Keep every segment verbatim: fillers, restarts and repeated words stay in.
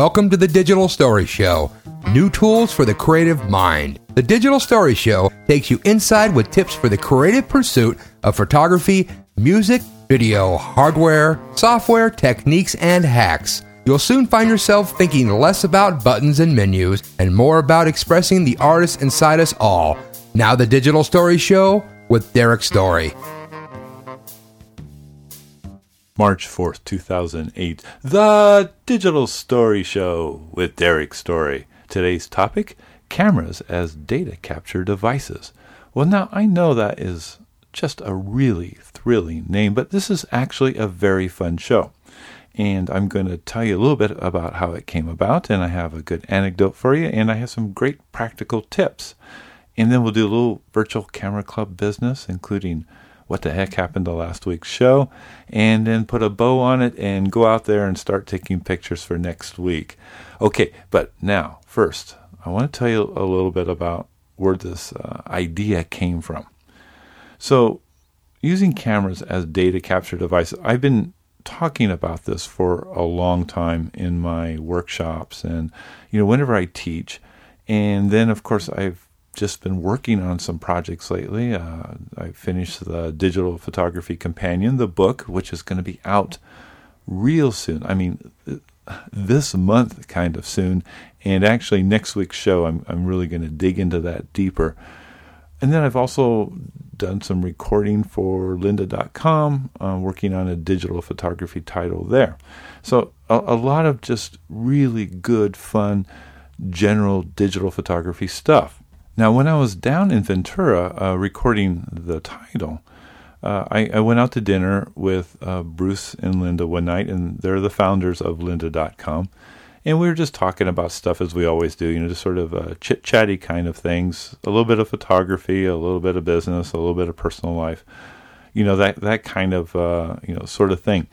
Welcome to the Digital Story Show. New tools for the creative mind. The Digital Story Show takes you inside with tips for the creative pursuit of photography, music, video, hardware, software, techniques, and hacks. You'll soon find yourself thinking less about buttons and menus and more about expressing the artist inside us all. Now the Digital Story Show with Derek Story. March fourth, two thousand eight, The Digital Story Show with Derek Story. Today's topic, cameras as data capture devices. Well, now I know that is just a really thrilling name, but this is actually a very fun show. And I'm going to tell you a little bit about how it came about, and I have a good anecdote for you, and I have some great practical tips. And then we'll do a little virtual camera club business, including what the heck happened to last week's show, and then put a bow on it and go out there and start taking pictures for next week. Okay, but now, first, I want to tell you a little bit about where this uh, idea came from. So, using cameras as data capture devices, I've been talking about this for a long time in my workshops and, you know, whenever I teach. And then, of course, I've just been working on some projects lately. Uh, I finished the Digital Photography Companion, the book, which is going to be out real soon. I mean, this month kind of soon. And actually next week's show, I'm I'm really going to dig into that deeper. And then I've also done some recording for lynda dot com, uh, working on a digital photography title there. So a, a lot of just really good, fun, general digital photography stuff. Now, when I was down in Ventura uh, recording the title, uh, I, I went out to dinner with uh, Bruce and Linda one night, and they're the founders of lynda dot com. And we were just talking about stuff as we always do, you know, just sort of uh, chit-chatty kind of things, a little bit of photography, a little bit of business, a little bit of personal life, you know, that, that kind of, uh, you know, sort of thing.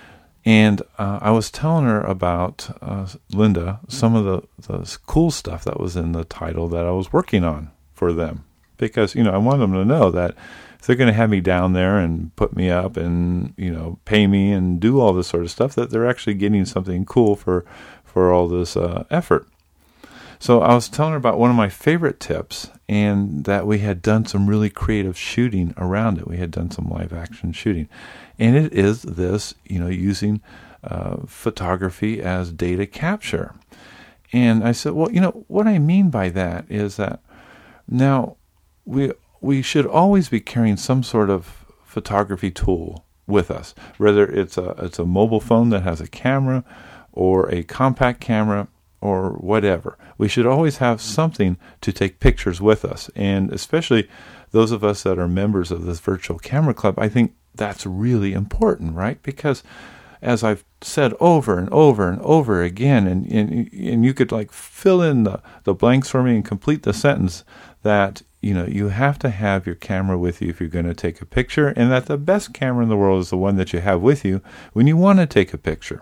And uh, I was telling her about, uh, Linda, some of the, the cool stuff that was in the title that I was working on for them. Because, you know, I want them to know that if they're going to have me down there and put me up and, you know, pay me and do all this sort of stuff, that they're actually getting something cool for, for all this uh, effort. So I was telling her about one of my favorite tips, and that we had done some really creative shooting around it. We had done some live action shooting. And it is this, you know, using uh, photography as data capture. And I said, well, you know, what I mean by that is that now we we should always be carrying some sort of photography tool with us, whether it's a it's a mobile phone that has a camera or a compact camera or whatever. We should always have something to take pictures with us. And especially those of us that are members of this virtual camera club, I think that's really important, right? Because as I've said over and over and over again, and and, and you could like fill in the, the blanks for me and complete the sentence, that, you know, you have to have your camera with you if you're going to take a picture, and that the best camera in the world is the one that you have with you when you want to take a picture.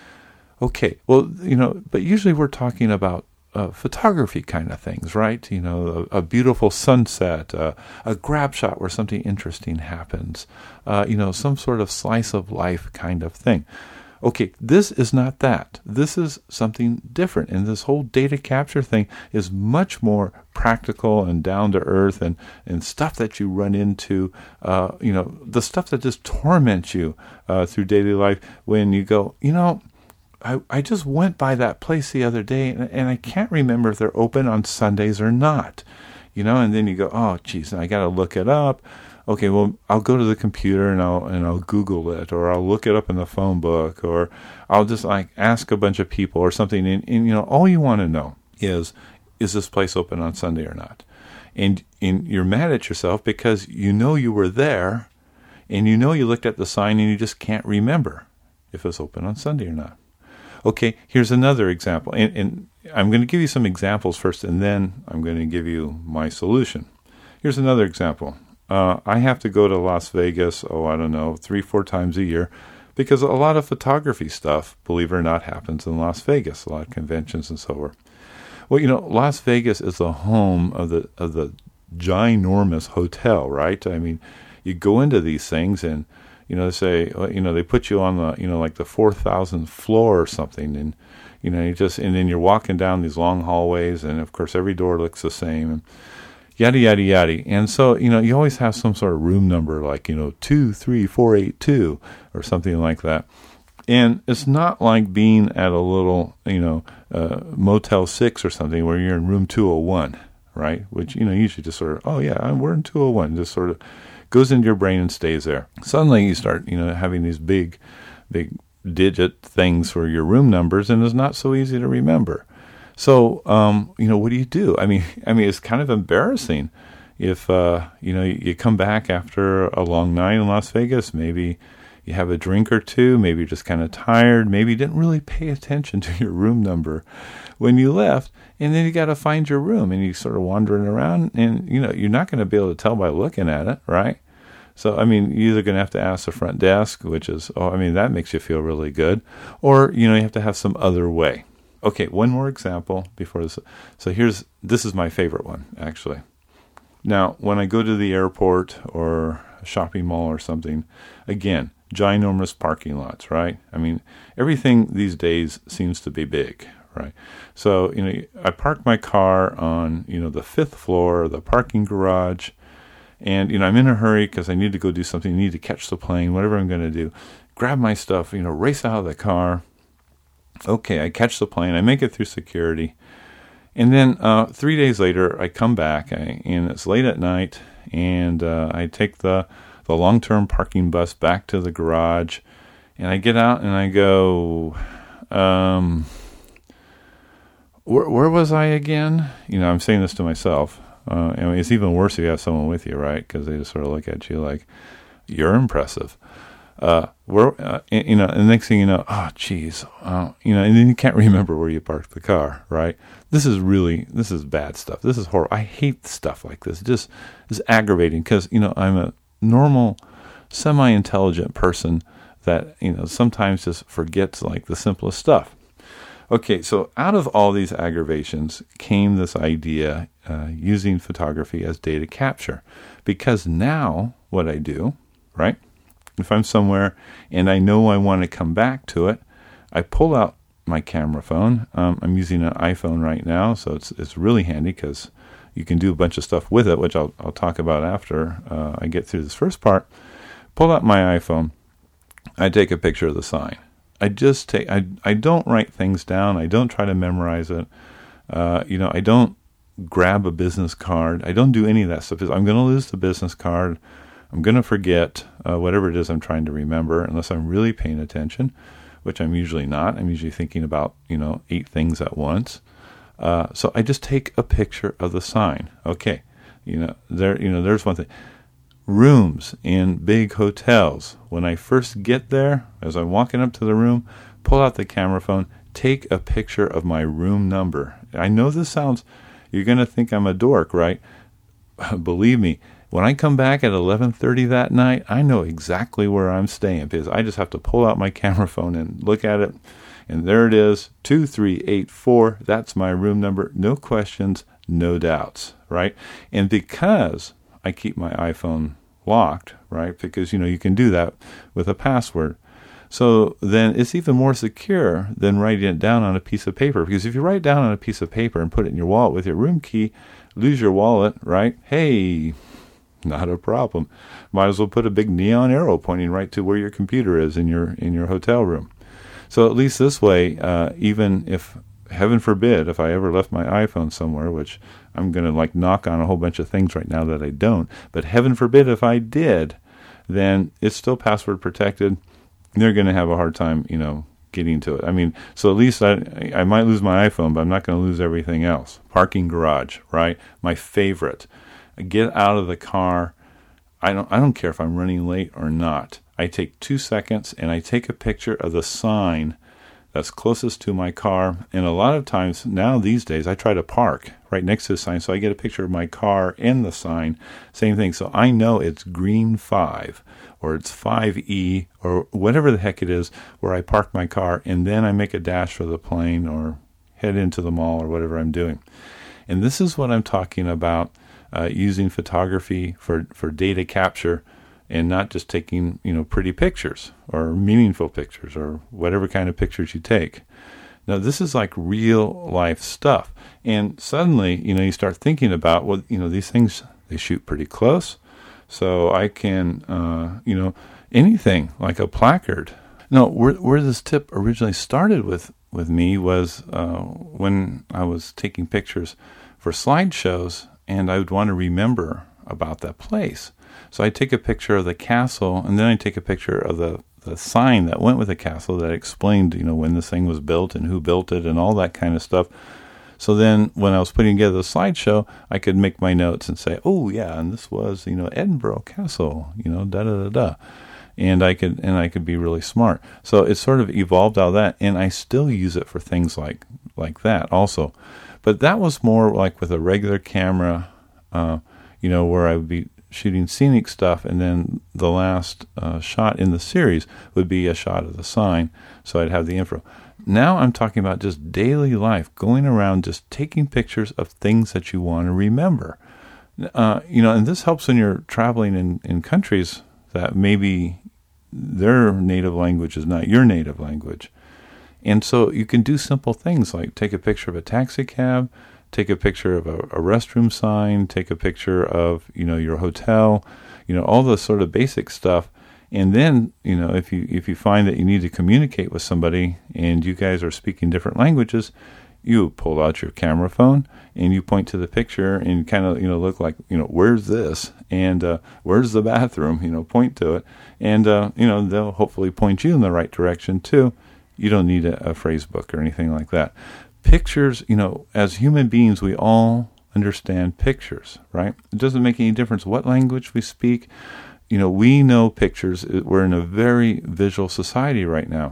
Okay, well, you know, but usually we're talking about uh, photography kind of things, right? You know, a, a beautiful sunset, uh, a grab shot where something interesting happens, uh, you know, some sort of slice of life kind of thing. Okay, this is not that. This is something different, and this whole data capture thing is much more practical and down to earth, and, and stuff that you run into, uh, you know, the stuff that just torments you uh, through daily life when you go, you know, I, I just went by that place the other day, and, and I can't remember if they're open on Sundays or not, you know, and then you go, oh, geez, I got to look it up. Okay, well, I'll go to the computer and I'll and I'll Google it, or I'll look it up in the phone book, or I'll just like ask a bunch of people or something, and, and you know, all you want to know is, is this place open on Sunday or not? And, and you're mad at yourself because you know you were there, and you know you looked at the sign, and you just can't remember if it's open on Sunday or not. Okay, here's another example, and, and I'm going to give you some examples first, and then I'm going to give you my solution. Here's another example. Uh, I have to go to Las Vegas, oh, I don't know, three, four times a year, because a lot of photography stuff, believe it or not, happens in Las Vegas, a lot of conventions and so forth. Well, you know, Las Vegas is the home of the of the ginormous hotel, right? I mean, you go into these things and, you know, they say, you know, they put you on the, you know, like the four thousandth floor or something, and, You know, you just, and then you're walking down these long hallways, and of course every door looks the same, and yada, yada, yada. And so, you know, you always have some sort of room number, like, you know, two three four eight two or something like that. And it's not like being at a little, you know, uh, Motel six or something where you're in room two oh one, right? Which, you know, usually just sort of, oh yeah, we're in two oh one, just sort of goes into your brain and stays there. Suddenly you start, you know, having these big, big digit things for your room numbers, and it's not so easy to remember. So, um, you know, what do you do? I mean, I mean, it's kind of embarrassing if, uh, you know, you come back after a long night in Las Vegas, maybe you have a drink or two, maybe you're just kind of tired, maybe you didn't really pay attention to your room number when you left, and then you got to find your room, and you sort of wandering around, and, you know, you're not going to be able to tell by looking at it, right? So, I mean, you're either going to have to ask the front desk, which is, oh, I mean, that makes you feel really good, or, you know, you have to have some other way. Okay, one more example before this. So here's, this is my favorite one, actually. Now, when I go to the airport or a shopping mall or something, again, ginormous parking lots, right? I mean, everything these days seems to be big, right? So, you know, I park my car on, you know, the fifth floor of the parking garage, and, you know, I'm in a hurry because I need to go do something, need to catch the plane, whatever I'm going to do. Grab my stuff, you know, race out of the car. Okay, I catch the plane, I make it through security. And then uh, three days later, I come back, I, and it's late at night, and uh, I take the, the long-term parking bus back to the garage, and I get out and I go, um, where, where was I again? You know, I'm saying this to myself. Uh, I mean, it's even worse if you have someone with you, right? Because they just sort of look at you like, you're impressive. Uh, where, uh, you know, and the next thing you know, oh, geez, uh, you know, and then you can't remember where you parked the car, right? This is really, this is bad stuff. This is horrible. I hate stuff like this. It just is aggravating because, you know, I'm a normal, semi-intelligent person that, you know, sometimes just forgets like the simplest stuff. Okay, so out of all these aggravations came this idea uh, using photography as data capture. Because now what I do, right, if I'm somewhere and I know I want to come back to it, I pull out my camera phone. Um, I'm using an iPhone right now, so it's it's really handy because you can do a bunch of stuff with it, which I'll, I'll talk about after uh, I get through this first part. Pull out my iPhone. I take a picture of the sign. I just take, I, I don't write things down. I don't try to memorize it. Uh, you know, I don't grab a business card. I don't do any of that stuff. I'm going to lose the business card. I'm going to forget uh, whatever it is I'm trying to remember unless I'm really paying attention, which I'm usually not. I'm usually thinking about, you know, eight things at once. Uh, so I just take a picture of the sign. Okay. You know, there, you know, there's one thing. Rooms in big hotels. When I first get there, as I'm walking up to the room, pull out the camera phone, take a picture of my room number. I know this sounds, you're going to think I'm a dork, right? Believe me, when I come back at eleven thirty that night, I know exactly where I'm staying because I just have to pull out my camera phone and look at it. And there it is, two three eight four. That's my room number. No questions, no doubts, right? And because I keep my iPhone locked, right? Because, you know, you can do that with a password. So then it's even more secure than writing it down on a piece of paper. Because if you write down on a piece of paper and put it in your wallet with your room key, lose your wallet, right? Hey, not a problem. Might as well put a big neon arrow pointing right to where your computer is in your in your hotel room. So at least this way, uh, even if, heaven forbid, if I ever left my iPhone somewhere, which I'm going to like knock on a whole bunch of things right now that I don't, but heaven forbid if I did, then it's still password protected. They're going to have a hard time, you know, getting to it. I mean, so at least I I might lose my iPhone, but I'm not going to lose everything else. Parking garage, right? My favorite. I get out of the car. I don't I don't care if I'm running late or not. I take two seconds and I take a picture of the sign that's closest to my car. And a lot of times now these days I try to park right next to the sign so I get a picture of my car and the sign. Same thing. So I know it's green five or it's five E or whatever the heck it is where I park my car, and then I make a dash for the plane or head into the mall or whatever I'm doing. And this is what I'm talking about, uh, using photography for, for data capture and not just taking, you know, pretty pictures or meaningful pictures or whatever kind of pictures you take. Now, this is like real life stuff. And suddenly, you know, you start thinking about, well, you know, these things, they shoot pretty close. So I can, uh, you know, anything like a placard. No, where, where this tip originally started with, with me was uh, when I was taking pictures for slideshows, and I would want to remember about that place. So I'd take a picture of the castle, and then I'd take a picture of the, the sign that went with the castle that explained, you know, when this thing was built and who built it and all that kind of stuff. So then when I was putting together the slideshow, I could make my notes and say, oh, yeah, and this was, you know, Edinburgh Castle, you know, da-da-da-da. And I could and I could be really smart. So it sort of evolved out of that, and I still use it for things like like that also. But that was more like with a regular camera, uh, you know, where I would be shooting scenic stuff, and then the last uh, shot in the series would be a shot of the sign, so I'd have the info. Now I'm talking about just daily life, going around just taking pictures of things that you want to remember. Uh, you know, and this helps when you're traveling in, in countries that maybe their native language is not your native language. And so you can do simple things like take a picture of a taxi cab, take a picture of a, a restroom sign, take a picture of, you know, your hotel, you know, all the sort of basic stuff. And then, you know, if you if you find that you need to communicate with somebody and you guys are speaking different languages, you pull out your camera phone and you point to the picture and kind of, you know, look like, you know, where's this? And uh, where's the bathroom? You know, point to it. And, uh, you know, they'll hopefully point you in the right direction too. You don't need a, a phrase book or anything like that. Pictures, you know, as human beings, we all understand pictures, right? It doesn't make any difference what language we speak. You know, we know pictures. We're in a very visual society right now.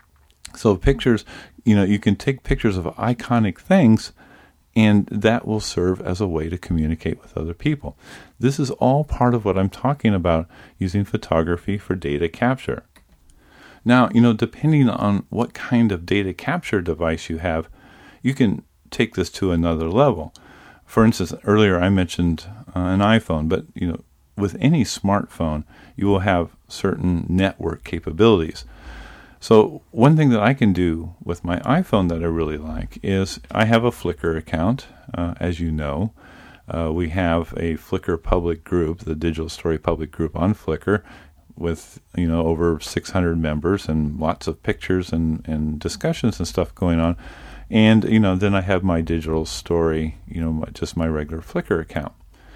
So pictures, you know, you can take pictures of iconic things, and that will serve as a way to communicate with other people. This is all part of what I'm talking about using photography for data capture. Now, you know, depending on what kind of data capture device you have, you can take this to another level. For instance, earlier I mentioned uh, an iPhone, but, you know, with any smartphone, you will have certain network capabilities. So one thing that I can do with my iPhone that I really like is I have a Flickr account, uh, as you know. Uh, we have a Flickr public group, the Digital Story public group on Flickr, with, you know, over six hundred members and lots of pictures and, and discussions and stuff going on. And, you know, then I have my Digital Story, you know, my, just my regular Flickr account.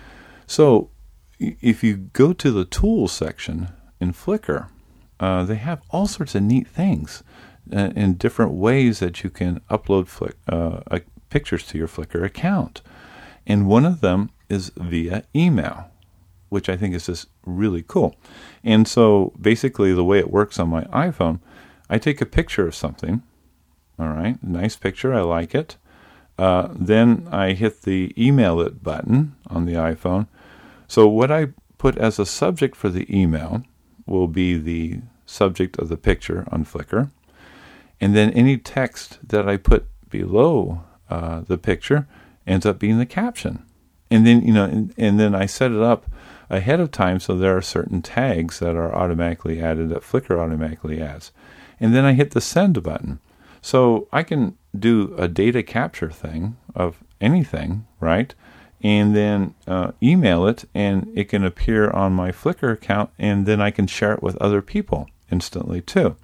So if you go to the tools section in Flickr, uh, they have all sorts of neat things uh, in different ways that you can upload flick, uh, uh, pictures to your Flickr account. And one of them is via email, which I think is just really cool. And so basically the way it works on my iPhone, I take a picture of something. All right, nice picture, I like it. Uh, then I hit the email it button on the iPhone. So what I put as a subject for the email will be the subject of the picture on Flickr. And then any text that I put below uh, the picture ends up being the caption. And then, you know, and, and then I set it up ahead of time so there are certain tags that are automatically added that Flickr automatically adds. And then I hit the send button. So I can do a data capture thing of anything, right? And then uh, email it, and it can appear on my Flickr account, and then I can share it with other people instantly too.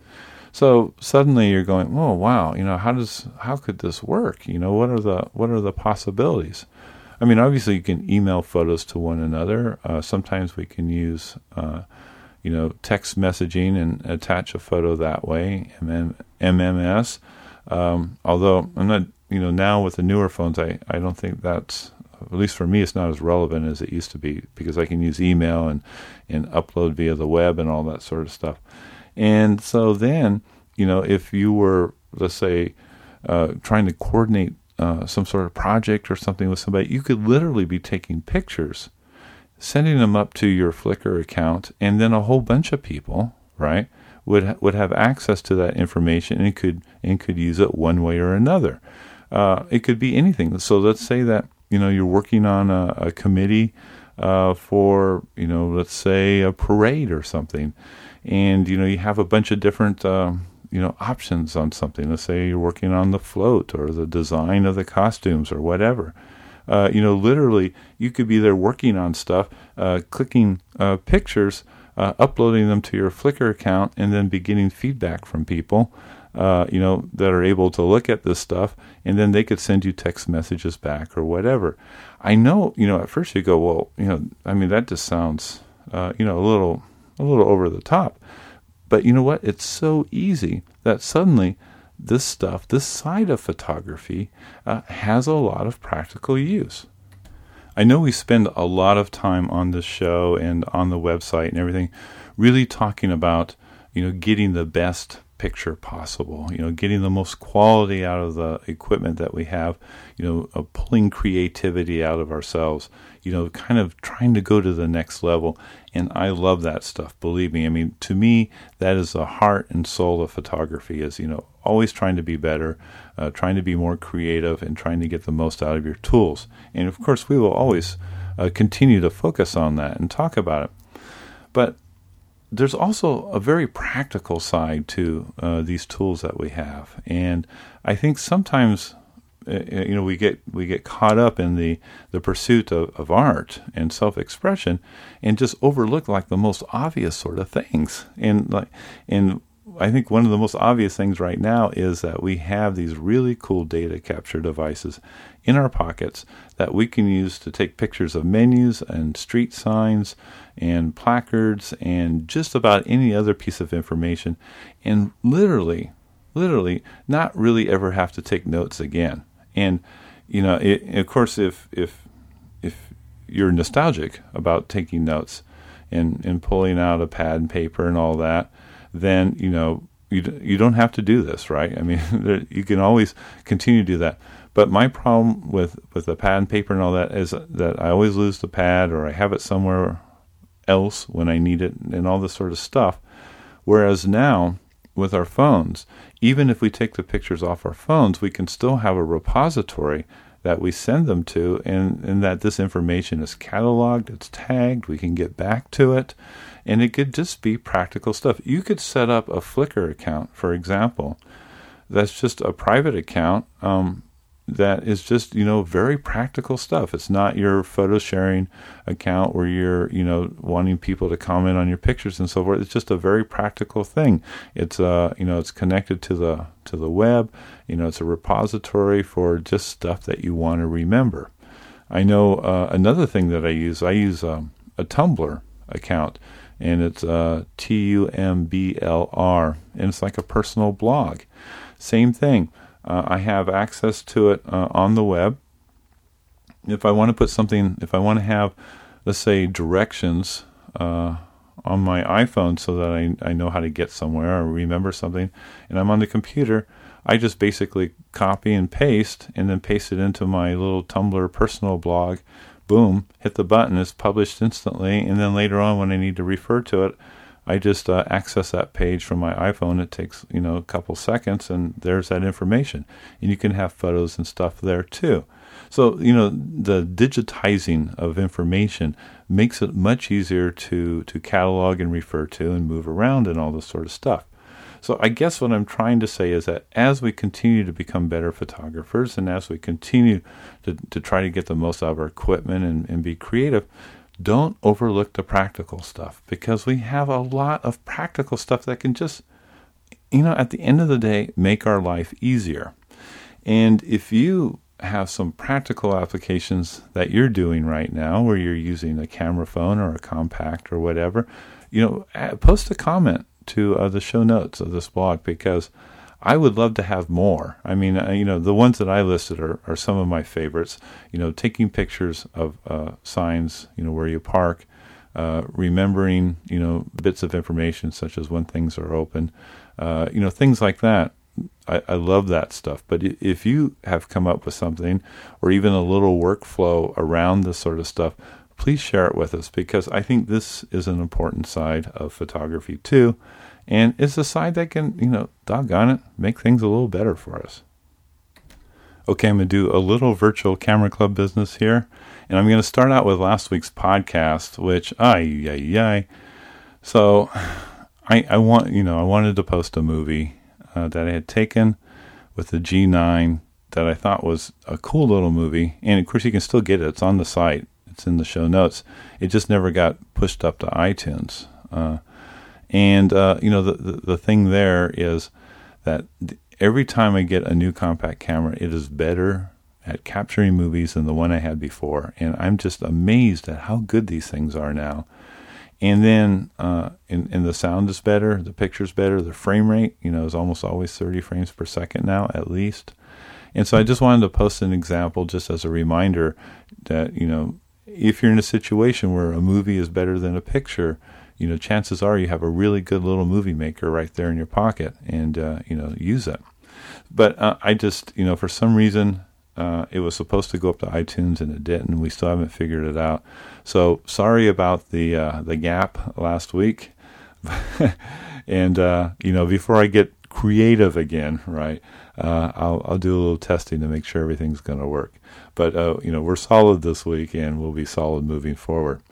So suddenly you're going, oh wow, you know, how does how could this work? You know, what are the what are the possibilities? I mean, obviously you can email photos to one another. Uh, sometimes we can use, uh, you know, text messaging and attach a photo that way, M M S. Um, although I'm not, you know, now with the newer phones, I, I don't think that's, at least for me, it's not as relevant as it used to be, because I can use email and, and upload via the web and all that sort of stuff. And so then, you know, if you were, let's say, uh, trying to coordinate uh, some sort of project or something with somebody, you could literally be taking pictures, sending them up to your Flickr account, and then a whole bunch of people, right, would ha- would have access to that information and could and could use it one way or another. Uh, it could be anything. So let's say that, you know, you're working on a, a committee uh, for, you know, let's say a parade or something, and, you know, you have a bunch of different uh, you know, options on something. Let's say you're working on the float or the design of the costumes or whatever. Uh, you know, literally, you could be there working on stuff, uh, clicking uh, pictures, uh, uploading them to your Flickr account, and then be getting feedback from people, uh, you know, that are able to look at this stuff, and then they could send you text messages back or whatever. I know, you know, at first you go, well, you know, I mean, that just sounds, uh, you know, a little, a little over the top. But you know what? It's so easy that suddenly this stuff, this side of photography, uh, has a lot of practical use. I know we spend a lot of time on this show and on the website and everything, really talking about, you know, getting the best picture possible, you know, getting the most quality out of the equipment that we have, you know, uh, pulling creativity out of ourselves, you know, kind of trying to go to the next level. And I love that stuff, believe me. I mean, to me, that is the heart and soul of photography, is, you know, always trying to be better, uh, trying to be more creative, and trying to get the most out of your tools. And of course, we will always uh, continue to focus on that and talk about it. But there's also a very practical side to uh, these tools that we have. And I think sometimes, uh, you know, we get we get caught up in the, the pursuit of, of art and self-expression and just overlook like the most obvious sort of things. And like, and I think one of the most obvious things right now is that we have these really cool data capture devices in our pockets that we can use to take pictures of menus and street signs and placards and just about any other piece of information, and literally, literally not really ever have to take notes again. And, you know, it, of course, if if if you're nostalgic about taking notes and, and pulling out a pad and paper and all that, then, you know, you you don't have to do this, right? I mean, you can always continue to do that. But my problem with, with the pad and paper and all that is that I always lose the pad, or I have it somewhere else when I need it, and all this sort of stuff. Whereas now, with our phones, even if we take the pictures off our phones, we can still have a repository that we send them to, and, and that this information is cataloged, it's tagged, we can get back to it, and it could just be practical stuff. You could set up a Flickr account, for example, that's just a private account, um, that is just, you know, very practical stuff. It's not your photo sharing account where you're, you know, wanting people to comment on your pictures and so forth. It's just a very practical thing. It's uh, you know, it's connected to the to the web. You know, it's a repository for just stuff that you want to remember. I know uh, another thing that I use. I use um, a Tumblr account, and it's uh, T U M B L R, and it's like a personal blog. Same thing. Uh, I have access to it uh, on the web. If I want to put something, if I want to have, let's say, directions uh, on my iPhone so that I, I know how to get somewhere or remember something, and I'm on the computer, I just basically copy and paste, and then paste it into my little Tumblr personal blog. Boom, hit the button, it's published instantly, and then later on when I need to refer to it, I just uh, access that page from my iPhone. It takes, you know, a couple seconds, and there's that information. And you can have photos and stuff there too. So, you know, the digitizing of information makes it much easier to, to catalog and refer to and move around and all this sort of stuff. So I guess what I'm trying to say is that as we continue to become better photographers, and as we continue to, to try to get the most out of our equipment and, and be creative, don't overlook the practical stuff, because we have a lot of practical stuff that can just, you know, at the end of the day, make our life easier. And if you have some practical applications that you're doing right now, where you're using a camera phone or a compact or whatever, you know, post a comment to uh, the show notes of this blog, because I would love to have more. I mean, uh, you know, the ones that I listed are, are some of my favorites. You know, taking pictures of uh, signs, you know, where you park, uh, remembering, you know, bits of information such as when things are open, uh, you know, things like that. I, I love that stuff. But if you have come up with something, or even a little workflow around this sort of stuff, please share it with us, because I think this is an important side of photography too. And it's a side that can, you know, doggone it, make things a little better for us. Okay, I'm going to do a little virtual camera club business here. And I'm going to start out with last week's podcast, which, ay, ay, ay. So I, I want, you know, I wanted to post a movie uh, that I had taken with the G nine that I thought was a cool little movie. And of course, you can still get it. It's on the site. It's in the show notes. It just never got pushed up to iTunes. Uh, and, uh, you know, the, the, the thing there is that every time I get a new compact camera, it is better at capturing movies than the one I had before. And I'm just amazed at how good these things are now. And then, uh, and, and the sound is better, the picture's better, the frame rate, you know, is almost always thirty frames per second now, at least. And so I just wanted to post an example just as a reminder that, you know, if you're in a situation where a movie is better than a picture, you know, chances are you have a really good little movie maker right there in your pocket, and, uh, you know, use it. But uh, I just, you know, for some reason, uh, it was supposed to go up to iTunes and it didn't. We still haven't figured it out. So sorry about the uh, the gap last week. And, uh, you know, before I get creative again, right, uh, I'll, I'll do a little testing to make sure everything's going to work. But, uh, you know, we're solid this week, and we'll be solid moving forward.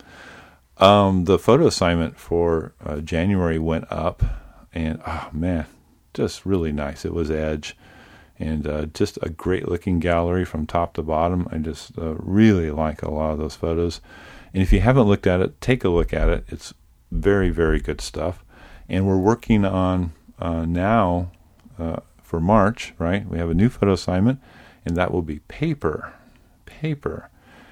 Um, the photo assignment for uh, January went up, and, oh, man, just really nice. It was Edge, and uh, just a great-looking gallery from top to bottom. I just uh, really like a lot of those photos. And if you haven't looked at it, take a look at it. It's very, very good stuff. And we're working on uh, now uh, for March, right? We have a new photo assignment, and that will be paper. Paper.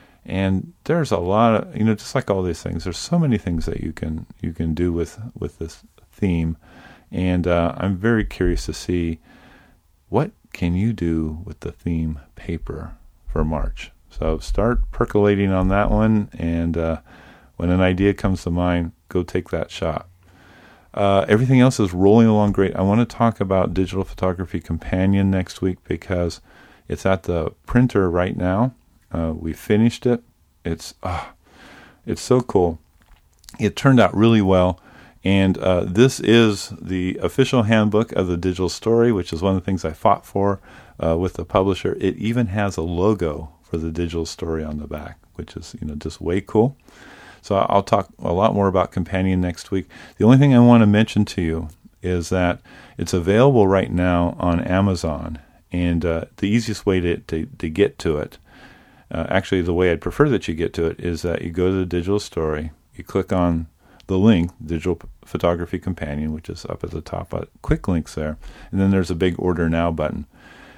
And there's a lot of, you know, just like all these things, there's so many things that you can you can do with, with this theme. And uh, I'm very curious to see what can you do with the theme paper for March. So start percolating on that one, and uh, when an idea comes to mind, go take that shot. Uh, everything else is rolling along great. I want to talk about Digital Photography Companion next week because it's at the printer right now. Uh, we finished it. It's uh, it's so cool. It turned out really well. And uh, this is the official handbook of the Digital Story, which is one of the things I fought for uh, with the publisher. It even has a logo for the Digital Story on the back, which is, you know, just way cool. So I'll talk a lot more about Companion next week. The only thing I want to mention to you is that it's available right now on Amazon, and uh, the easiest way to, to, to get to it, uh, actually the way I'd prefer that you get to it, is that you go to the Digital Story, you click on the link, Digital Photography Companion, which is up at the top, uh, quick links there, and then there's a big Order Now button.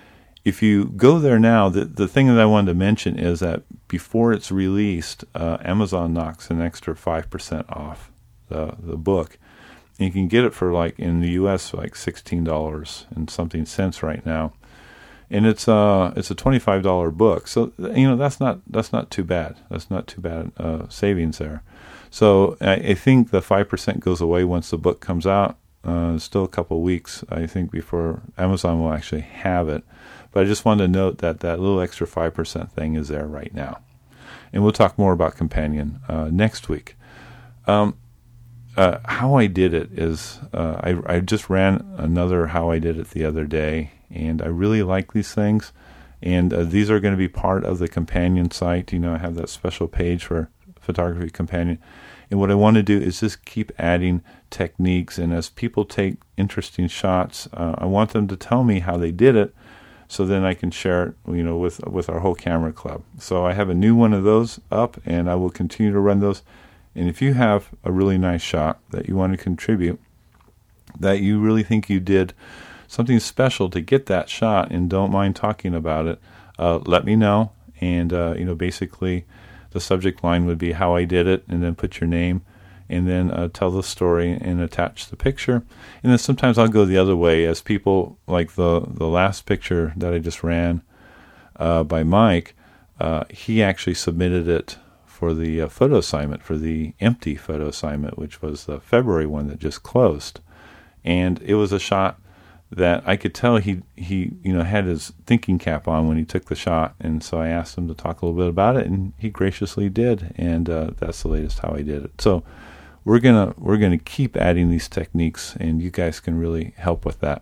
If you go there now, the, the thing that I wanted to mention is that before it's released, uh, Amazon knocks an extra five percent off the, the book. And you can get it for, like, in the U S, like sixteen dollars and something cents right now. And it's uh it's a twenty-five dollars book. So, you know, that's not that's not too bad. That's not too bad uh, savings there. So I, I think the five percent goes away once the book comes out. Uh, still a couple of weeks, I think, before Amazon will actually have it. But I just wanted to note that that little extra five percent thing is there right now. And we'll talk more about Companion uh, next week. Um, uh, how I did it is, uh, I, I just ran another How I Did It the other day, and I really like these things. And uh, these are going to be part of the Companion site. You know, I have that special page for Photography Companion. And what I want to do is just keep adding techniques. And as people take interesting shots, uh, I want them to tell me how they did it, so then I can share it, you know, with with our whole camera club. So I have a new one of those up, and I will continue to run those. And if you have a really nice shot that you want to contribute, that you really think you did something special to get that shot and don't mind talking about it, uh, let me know. And, uh, you know, basically the subject line would be how I did it, and then put your name, and then uh, tell the story and attach the picture. And then sometimes I'll go the other way, as people, like the, the last picture that I just ran uh, by Mike, uh, he actually submitted it for the uh, photo assignment, for the empty photo assignment, which was the February one that just closed. And it was a shot that I could tell he, he you know, had his thinking cap on when he took the shot. And so I asked him to talk a little bit about it, and he graciously did. And uh, that's the latest How I Did It. So We're gonna we're gonna keep adding these techniques, and you guys can really help with that.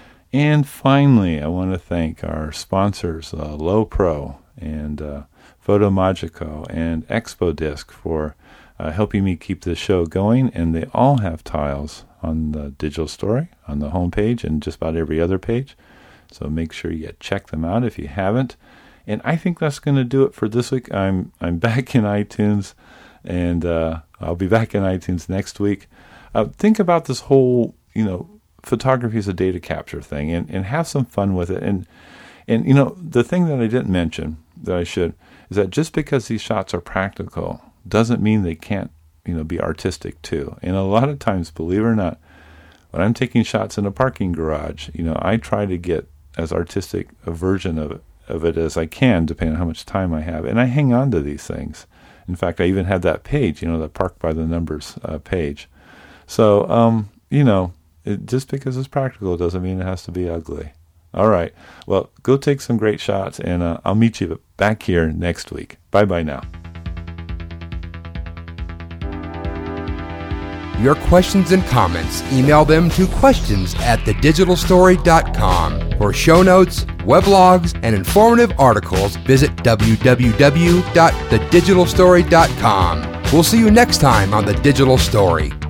And finally, I want to thank our sponsors, uh, Low Pro and uh, Photomagico and Expo Disc, for uh, helping me keep the show going, and they all have tiles on the Digital Story, on the home page, and just about every other page. So make sure you check them out if you haven't. And I think that's going to do it for this week. I'm I'm back in iTunes, and uh, I'll be back in iTunes next week. Uh, think about this whole, you know, photography is a data capture thing, and, and have some fun with it. And, and, you know, the thing that I didn't mention that I should is that just because these shots are practical doesn't mean they can't, you know, be artistic too. And a lot of times, believe it or not, when I'm taking shots in a parking garage, you know, I try to get as artistic a version of it, of it as I can, depending on how much time I have. And I hang on to these things. In fact, I even had that page, you know, the Park by the Numbers uh, page. So, um, you know, it, just because it's practical doesn't mean it has to be ugly. All right. Well, go take some great shots, and uh, I'll meet you back here next week. Bye-bye now. Your questions and comments, email them to questions at the digital story dot com. For show notes, weblogs, and informative articles, visit w w w dot the digital story dot com. We'll see you next time on The Digital Story.